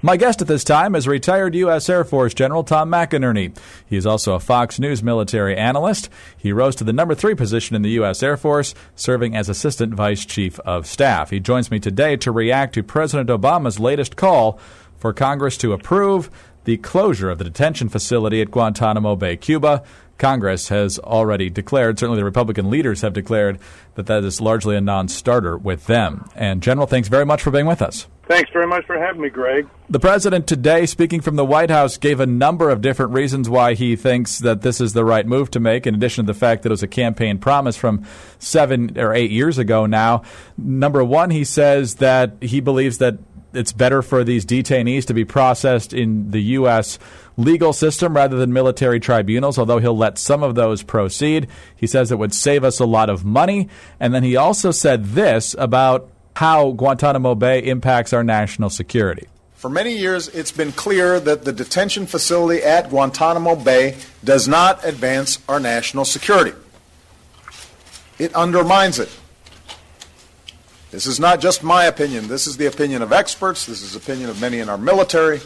My guest at this time is retired U.S. Air Force General Tom McInerney. He is also a Fox News military analyst. He rose to the number 3 position in the U.S. Air Force, serving as Assistant Vice Chief of Staff. He joins me today to react to President Obama's latest call for Congress to approve the closure of the detention facility at Guantanamo Bay, Cuba. Congress has already declared, certainly the Republican leaders have declared, that is largely a non-starter with them. And General, thanks very much for being with us. Thanks very much for having me, Greg. The president today, speaking from the White House, gave a number of different reasons why he thinks that this is the right move to make, in addition to the fact that it was a campaign promise from 7 or 8 years ago now. Number one, he says that he believes that it's better for these detainees to be processed in the U.S. legal system rather than military tribunals, although he'll let some of those proceed. He says it would save us a lot of money. And then he also said this about how Guantanamo Bay impacts our national security. For many years, it's been clear that the detention facility at Guantanamo Bay does not advance our national security. It undermines it. This is not just my opinion. This is the opinion of experts. This is the opinion of many in our military.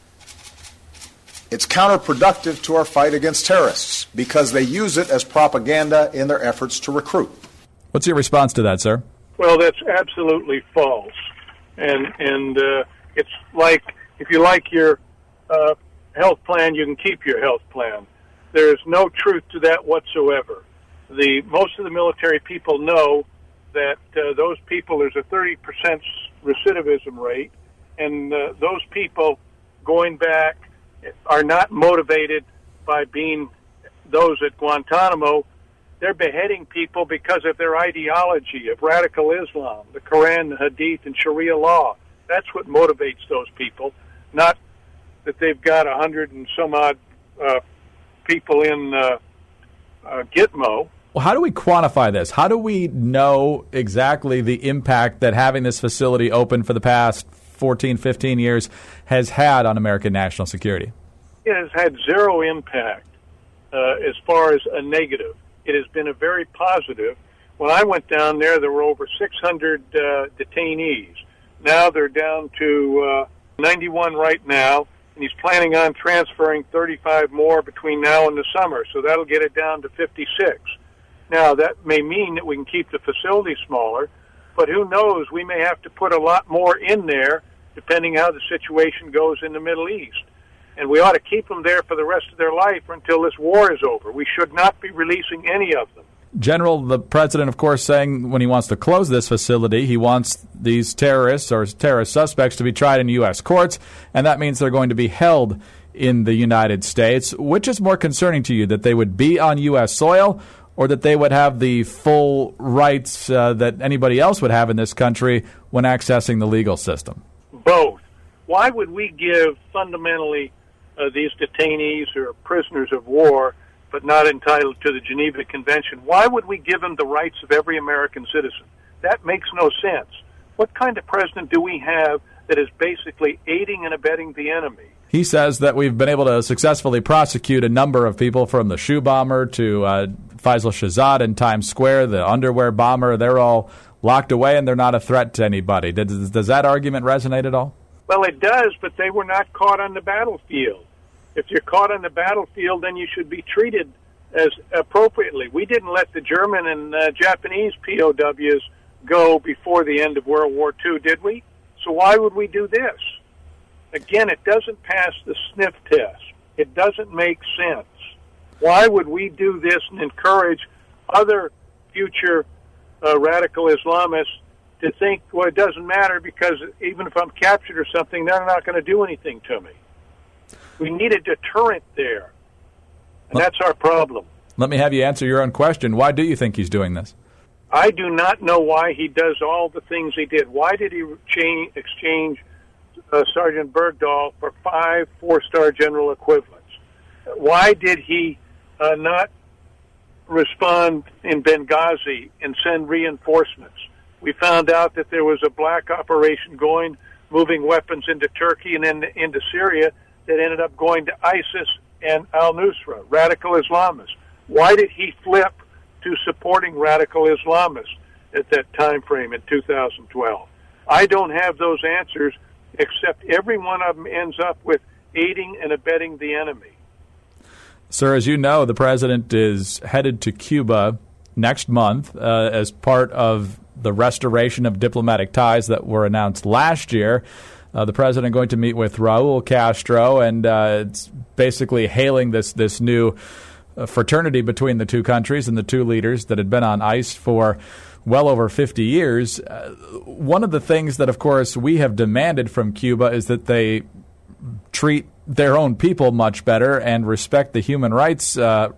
It's counterproductive to our fight against terrorists because they use it as propaganda in their efforts to recruit. What's your response to that, sir? Well, that's absolutely false. And it's like, if you like your health plan, you can keep your health plan. There is no truth to that whatsoever. Most of the military people know that those people, there's a 30% recidivism rate, and those people going back are not motivated by being those at Guantanamo. They're beheading people because of their ideology of radical Islam, the Quran, the Hadith, and Sharia law. That's what motivates those people, not that they've got 100 and some odd people in Gitmo. Well, how do we quantify this? How do we know exactly the impact that having this facility open for the past 14, 15 years has had on American national security? It has had zero impact as far as a negative. It has been a very positive. When I went down there were over 600 detainees. Now they're down to 91 right now, and he's planning on transferring 35 more between now and the summer, so that'll get it down to 56. Now, that may mean that we can keep the facility smaller, but who knows, we may have to put a lot more in there depending how the situation goes in the Middle East. And we ought to keep them there for the rest of their life until this war is over. We should not be releasing any of them. General, the president, of course, saying when he wants to close this facility, he wants these terrorists or terrorist suspects to be tried in U.S. courts, and that means they're going to be held in the United States. Which is more concerning to you, that they would be on U.S. soil or that they would have the full rights that anybody else would have in this country when accessing the legal system? Both. Why would we give fundamentally these detainees who are prisoners of war but not entitled to the Geneva Convention, why would we give them the rights of every American citizen? That makes no sense. What kind of president do we have that is basically aiding and abetting the enemy? He says that we've been able to successfully prosecute a number of people, from the shoe bomber to Faisal Shahzad in Times Square, the underwear bomber. They're all locked away and they're not a threat to anybody. Does that argument resonate at all? Well, it does, but they were not caught on the battlefield. If you're caught on the battlefield, then you should be treated as appropriately. We didn't let the German and Japanese POWs go before the end of World War II, did we? So why would we do this? Again, it doesn't pass the sniff test. It doesn't make sense. Why would we do this and encourage other future radical Islamists to think, well, it doesn't matter because even if I'm captured or something, they're not going to do anything to me. We need a deterrent there, and that's our problem. Let me have you answer your own question. Why do you think he's doing this? I do not know why he does all the things he did. Why did he exchange Sergeant Bergdahl for 5 four-star general equivalents? Why did he not respond in Benghazi and send reinforcements? We found out that there was a black operation moving weapons into Turkey and then into Syria that ended up going to ISIS and al-Nusra, radical Islamists. Why did he flip to supporting radical Islamists at that time frame in 2012? I don't have those answers, except every one of them ends up with aiding and abetting the enemy. Sir, as you know, the president is headed to Cuba next month as part of the restoration of diplomatic ties that were announced last year. The president going to meet with Raul Castro, and it's basically hailing this new fraternity between the two countries and the two leaders that had been on ice for well over 50 years. One of the things that, of course, we have demanded from Cuba is that they treat their own people much better and respect the human rights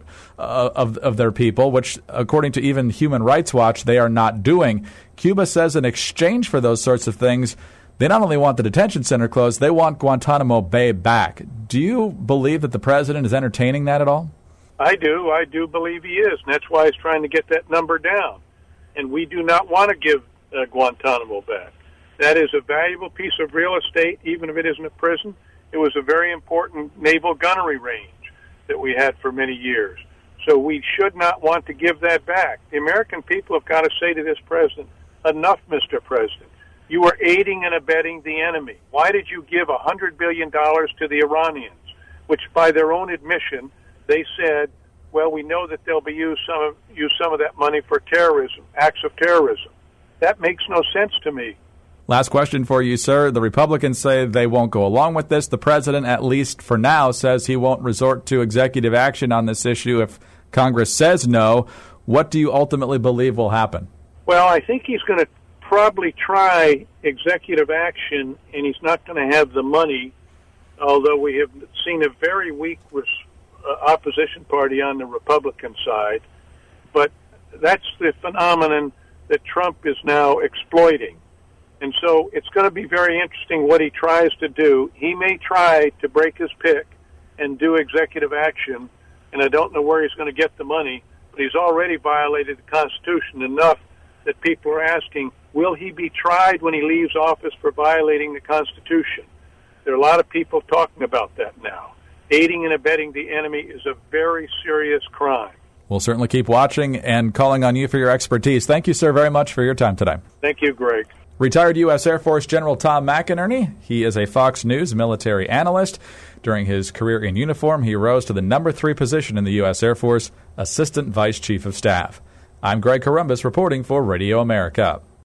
of their people, which, according to even Human Rights Watch, they are not doing. Cuba says in exchange for those sorts of things, they not only want the detention center closed, they want Guantanamo Bay back. Do you believe that the president is entertaining that at all? I do. I do believe he is, and that's why he's trying to get that number down. And we do not want to give Guantanamo back. That is a valuable piece of real estate, even if it isn't a prison. It was a very important naval gunnery range that we had for many years. So we should not want to give that back. The American people have got to say to this president, enough, Mr. President. You are aiding and abetting the enemy. Why did you give $100 billion to the Iranians, which by their own admission, they said, well, we know that they'll be use some of that money for terrorism, acts of terrorism. That makes no sense to me. Last question for you, sir. The Republicans say they won't go along with this. The president, at least for now, says he won't resort to executive action on this issue if Congress says no. What do you ultimately believe will happen? Well, I think he's going to probably try executive action, and he's not going to have the money, although we have seen a very weak opposition party on the Republican side. But that's the phenomenon that Trump is now exploiting. And so it's going to be very interesting what he tries to do. He may try to break his pick and do executive action, and I don't know where he's going to get the money, but he's already violated the Constitution enough that people are asking, will he be tried when he leaves office for violating the Constitution? There are a lot of people talking about that now. Aiding and abetting the enemy is a very serious crime. We'll certainly keep watching and calling on you for your expertise. Thank you, sir, very much for your time today. Thank you, Greg. Retired U.S. Air Force General Tom McInerney. He is a Fox News military analyst. During his career in uniform, he rose to the number 3 position in the U.S. Air Force, Assistant Vice Chief of Staff. I'm Greg Corombos reporting for Radio America.